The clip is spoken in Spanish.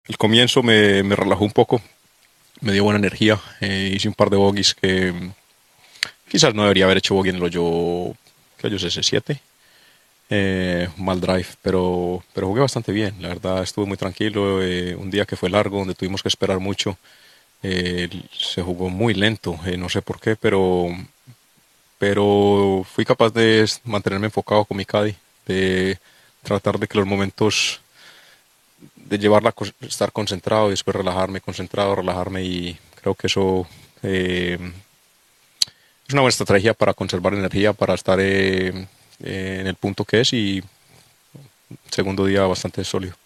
El comienzo me relajó un poco, me dio buena energía. Hice un par de bogies que quizás no debería haber hecho bogey en el hoyo, ¿qué hoyo es ese? 7. Mal drive, pero jugué bastante bien. La verdad, estuve muy tranquilo. Un día que fue largo, donde tuvimos que esperar mucho, se jugó muy lento. No sé por qué, pero fui capaz de mantenerme enfocado con mi caddy, de tratar de que los momentos de llevarla, estar concentrado y después relajarme, concentrado, relajarme y creo que eso es una buena estrategia para conservar energía, para estar en el punto que es y segundo día bastante sólido.